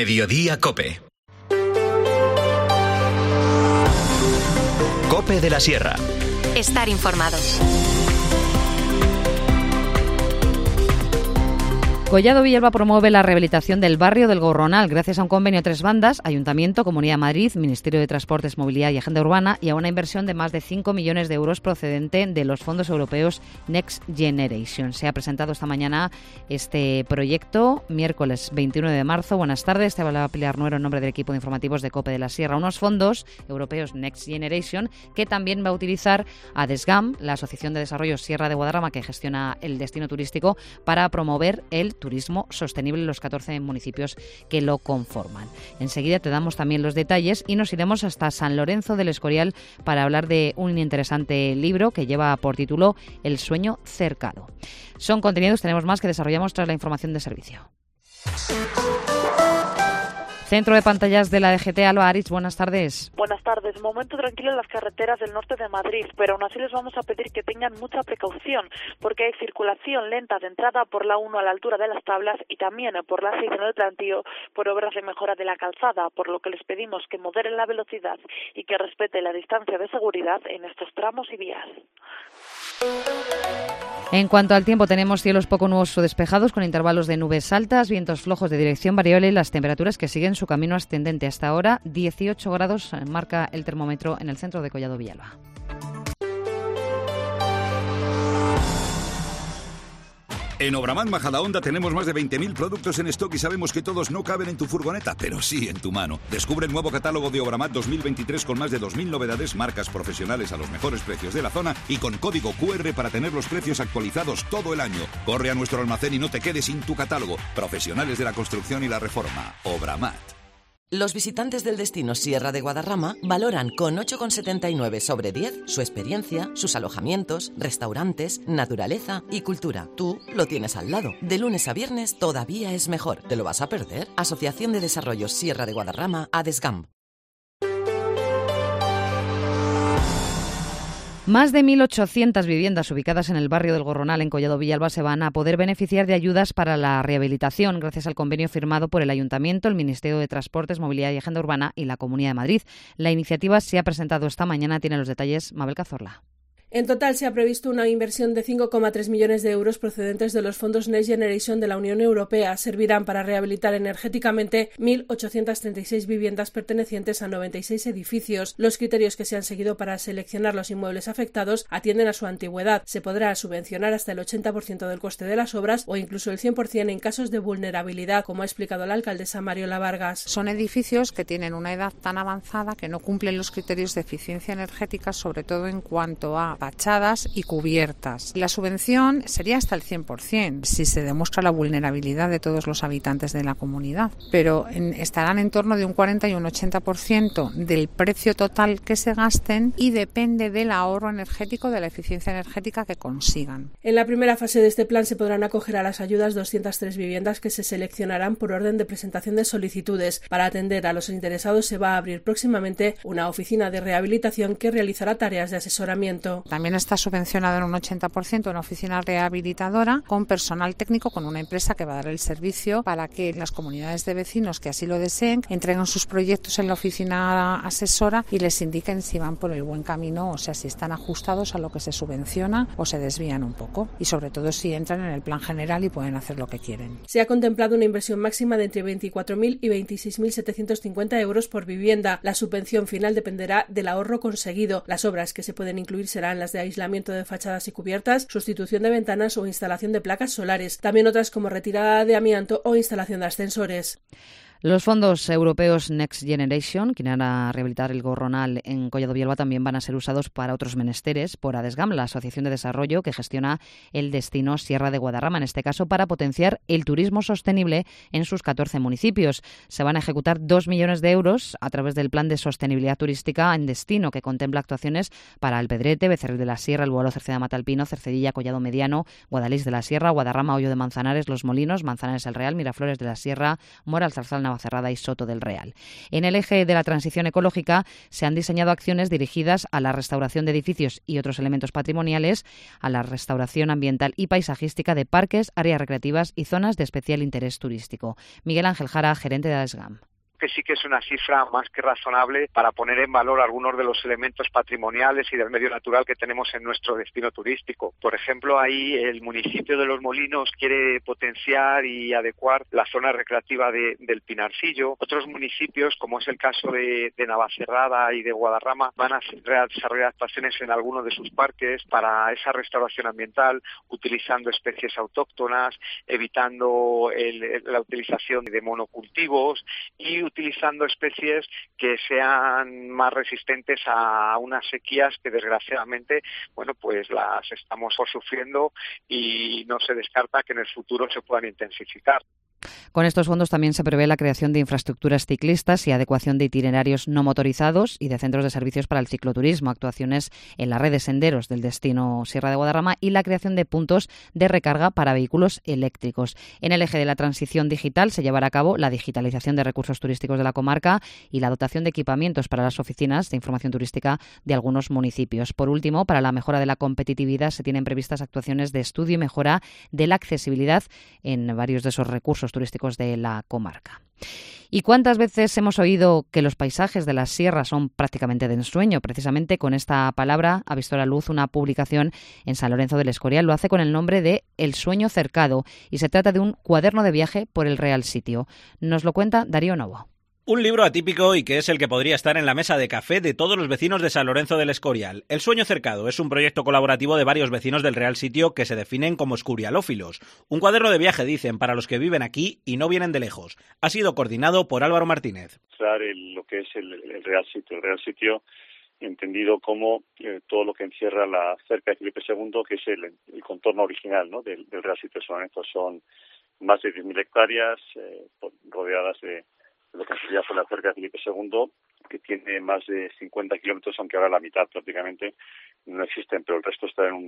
Mediodía Cope. Cope de la Sierra. Estar informado. Collado Villalba promueve la rehabilitación del barrio del Gorronal gracias a un convenio a 3 bandas, Ayuntamiento, Comunidad de Madrid, Ministerio de Transportes, Movilidad y Agenda Urbana, y a una inversión de más de 5 millones de euros procedente de los fondos europeos Next Generation. Se ha presentado esta mañana este proyecto, miércoles 21 de marzo. Buenas tardes, te habla Pilar Nuero en nombre del equipo de informativos de COPE de la Sierra. Unos fondos europeos Next Generation que también va a utilizar ADESGAM, la Asociación de Desarrollo Sierra de Guadarrama, que gestiona el destino turístico, para promover el turismo sostenible en los 14 municipios que lo conforman. Enseguida te damos también los detalles y nos iremos hasta San Lorenzo del Escorial para hablar de un interesante libro que lleva por título El sueño cercado. Son contenidos, tenemos más que desarrollamos tras la información de servicio. Centro de pantallas de la DGT, Alba Aritz, buenas tardes. Buenas tardes. Momento tranquilo en las carreteras del norte de Madrid, pero aún así les vamos a pedir que tengan mucha precaución, porque hay circulación lenta de entrada por la 1 a la altura de las Tablas y también por la 6 en el Plantío por obras de mejora de la calzada, por lo que les pedimos que moderen la velocidad y que respete la distancia de seguridad en estos tramos y vías. En cuanto al tiempo, tenemos cielos poco nubosos o despejados con intervalos de nubes altas, vientos flojos de dirección variable y las temperaturas que siguen su camino ascendente. Hasta ahora 18 grados marca el termómetro en el centro de Collado Villalba. En Obramat Majadahonda tenemos más de 20.000 productos en stock y sabemos que todos no caben en tu furgoneta, pero sí en tu mano. Descubre el nuevo catálogo de Obramat 2023 con más de 2.000 novedades, marcas profesionales a los mejores precios de la zona y con código QR para tener los precios actualizados todo el año. Corre a nuestro almacén y no te quedes sin tu catálogo. Profesionales de la construcción y la reforma. Obramat. Los visitantes del destino Sierra de Guadarrama valoran con 8,79 sobre 10 su experiencia, sus alojamientos, restaurantes, naturaleza y cultura. Tú lo tienes al lado. De lunes a viernes todavía es mejor. ¿Te lo vas a perder? Asociación de Desarrollo Sierra de Guadarrama, ADESGAM. Más de 1.800 viviendas ubicadas en el barrio del Gorronal, en Collado Villalba, se van a poder beneficiar de ayudas para la rehabilitación gracias al convenio firmado por el Ayuntamiento, el Ministerio de Transportes, Movilidad y Agenda Urbana y la Comunidad de Madrid. La iniciativa se ha presentado esta mañana. Tiene los detalles Mabel Cazorla. En total se ha previsto una inversión de 5,3 millones de euros procedentes de los fondos Next Generation de la Unión Europea. Servirán para rehabilitar energéticamente 1.836 viviendas pertenecientes a 96 edificios. Los criterios que se han seguido para seleccionar los inmuebles afectados atienden a su antigüedad. Se podrá subvencionar hasta el 80% del coste de las obras o incluso el 100% en casos de vulnerabilidad, como ha explicado la alcaldesa Mariola Vargas. Son edificios que tienen una edad tan avanzada que no cumplen los criterios de eficiencia energética, sobre todo en cuanto a fachadas y cubiertas. La subvención sería hasta el 100% si se demuestra la vulnerabilidad de todos los habitantes de la comunidad, pero estarán en torno de un 40 y un 80% del precio total que se gasten y depende del ahorro energético, de la eficiencia energética que consigan. En la primera fase de este plan se podrán acoger a las ayudas 203 viviendas que se seleccionarán por orden de presentación de solicitudes. Para atender a los interesados se va a abrir próximamente una oficina de rehabilitación que realizará tareas de asesoramiento. También está subvencionado en un 80% una oficina rehabilitadora con personal técnico, con una empresa que va a dar el servicio para que las comunidades de vecinos que así lo deseen entreguen sus proyectos en la oficina asesora y les indiquen si van por el buen camino, o sea, si están ajustados a lo que se subvenciona o se desvían un poco, y sobre todo si entran en el plan general y pueden hacer lo que quieren. Se ha contemplado una inversión máxima de entre 24.000 y 26.750 euros por vivienda. La subvención final dependerá del ahorro conseguido. Las obras que se pueden incluir serán las de aislamiento de fachadas y cubiertas, sustitución de ventanas o instalación de placas solares. También otras como retirada de amianto o instalación de ascensores. Los fondos europeos Next Generation, que van a rehabilitar el Gorronal en Collado Villalba, también van a ser usados para otros menesteres por ADESGAM, la Asociación de Desarrollo que gestiona el destino Sierra de Guadarrama, en este caso para potenciar el turismo sostenible en sus 14 municipios. Se van a ejecutar 2 millones de euros a través del Plan de Sostenibilidad Turística en Destino, que contempla actuaciones para Alpedrete, Becerril de la Sierra, El Bualo, Cerceda Matalpino, Cercedilla, Collado Mediano, Guadalís de la Sierra, Guadarrama, Hoyo de Manzanares, Los Molinos, Manzanares el Real, Miraflores de la Sierra, Mora, Zarzal, Navacerrada y Soto del Real. En el eje de la transición ecológica se han diseñado acciones dirigidas a la restauración de edificios y otros elementos patrimoniales, a la restauración ambiental y paisajística de parques, áreas recreativas y zonas de especial interés turístico. Miguel Ángel Jara, gerente de ASGAM. Que sí que es una cifra más que razonable para poner en valor algunos de los elementos patrimoniales y del medio natural que tenemos en nuestro destino turístico. Por ejemplo, ahí el municipio de Los Molinos quiere potenciar y adecuar la zona recreativa del Pinarcillo. Otros municipios, como es el caso de Navacerrada y de Guadarrama, van a desarrollar actuaciones en algunos de sus parques para esa restauración ambiental, utilizando especies autóctonas, evitando la utilización de monocultivos y utilizando especies que sean más resistentes a unas sequías que desgraciadamente, pues las estamos sufriendo y no se descarta que en el futuro se puedan intensificar. Con estos fondos también se prevé la creación de infraestructuras ciclistas y adecuación de itinerarios no motorizados y de centros de servicios para el cicloturismo, actuaciones en la red de senderos del destino Sierra de Guadarrama y la creación de puntos de recarga para vehículos eléctricos. En el eje de la transición digital se llevará a cabo la digitalización de recursos turísticos de la comarca y la dotación de equipamientos para las oficinas de información turística de algunos municipios. Por último, para la mejora de la competitividad se tienen previstas actuaciones de estudio y mejora de la accesibilidad en varios de esos recursos turísticos de la comarca. ¿Y cuántas veces hemos oído que los paisajes de las sierras son prácticamente de ensueño? Precisamente con esta palabra ha visto la luz una publicación en San Lorenzo del Escorial. Lo hace con el nombre de El sueño cercado y se trata de un cuaderno de viaje por el Real Sitio. Nos lo cuenta Darío Novo. Un libro atípico y que es el que podría estar en la mesa de café de todos los vecinos de San Lorenzo del Escorial. El sueño cercado es un proyecto colaborativo de varios vecinos del Real Sitio que se definen como escurialófilos. Un cuaderno de viaje, dicen, para los que viven aquí y no vienen de lejos. Ha sido coordinado por Álvaro Martínez. Lo que es el Real Sitio. El Real Sitio entendido como todo lo que encierra la cerca de Felipe II, que es el contorno original, ¿no?, del Real Sitio de San Lorenzo. Son más de 10.000 hectáreas rodeadas de lo que sería por la cerca de Felipe II, que tiene más de 50 kilómetros, aunque ahora la mitad prácticamente no existen, pero el resto está en un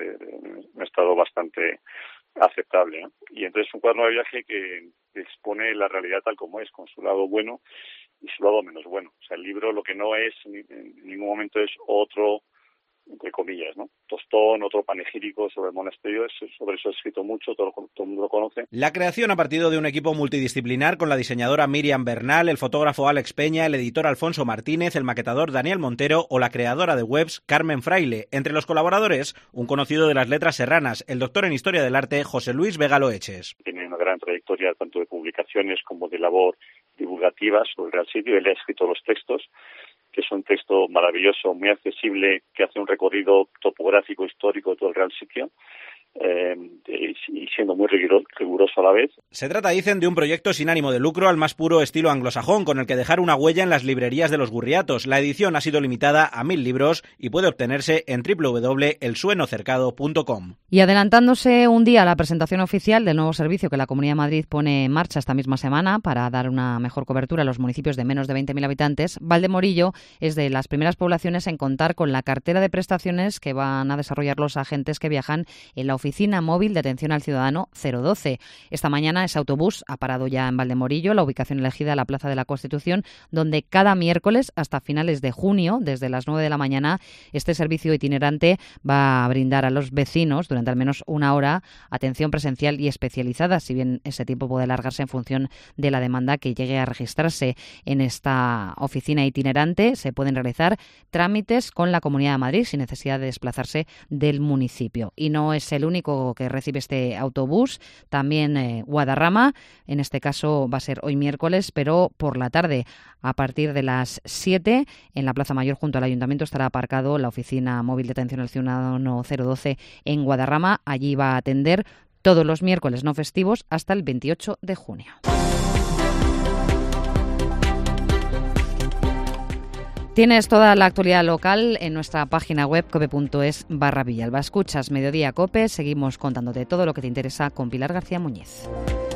estado bastante aceptable, ¿no? Y entonces un cuaderno de viaje que expone la realidad tal como es, con su lado bueno y su lado menos bueno. O sea, el libro lo que no es en ningún momento es otro, entre comillas, ¿no?, tostón, otro panegírico sobre el monasterio. Sobre eso he escrito mucho, todo el mundo lo conoce. La creación ha partido de un equipo multidisciplinar con la diseñadora Miriam Bernal, el fotógrafo Alex Peña, el editor Alfonso Martínez, el maquetador Daniel Montero o la creadora de webs Carmen Fraile. Entre los colaboradores, un conocido de las letras serranas, el doctor en Historia del Arte José Luis Vega Loeches. Tiene una gran trayectoria tanto de publicaciones como de labor divulgativa sobre el Real Sitio. Él ha escrito los textos, que es un texto maravilloso, muy accesible, que hace un recorrido topográfico, histórico de todo el Real Sitio, y siendo muy riguroso a la vez. Se trata, dicen, de un proyecto sin ánimo de lucro al más puro estilo anglosajón, con el que dejar una huella en las librerías de los Gurriatos. La edición ha sido limitada a 1.000 libros y puede obtenerse en www.elsuenocercado.com. Y adelantándose un día a la presentación oficial del nuevo servicio que la Comunidad de Madrid pone en marcha esta misma semana para dar una mejor cobertura a los municipios de menos de 20.000 habitantes, Valdemorillo es de las primeras poblaciones en contar con la cartera de prestaciones que van a desarrollar los agentes que viajan en la Oficina Móvil de Atención al Ciudadano 012. Esta mañana ese autobús ha parado ya en Valdemorillo, la ubicación elegida, la Plaza de la Constitución, donde cada miércoles hasta finales de junio, desde las 9 de la mañana, este servicio itinerante va a brindar a los vecinos durante al menos una hora atención presencial y especializada, si bien ese tiempo puede alargarse en función de la demanda que llegue a registrarse. En esta oficina itinerante se pueden realizar trámites con la Comunidad de Madrid sin necesidad de desplazarse del municipio. Y no es el único que recibe este autobús, también Guadarrama, en este caso va a ser hoy miércoles, pero por la tarde, a partir de las 7, en la Plaza Mayor junto al Ayuntamiento estará aparcado la Oficina Móvil de Atención al Ciudadano 012 en Guadarrama. Allí va a atender todos los miércoles no festivos hasta el 28 de junio. Tienes toda la actualidad local en nuestra página web cope.es/Villalba. Escuchas Mediodía Cope, seguimos contándote todo lo que te interesa con Pilar García Muñiz.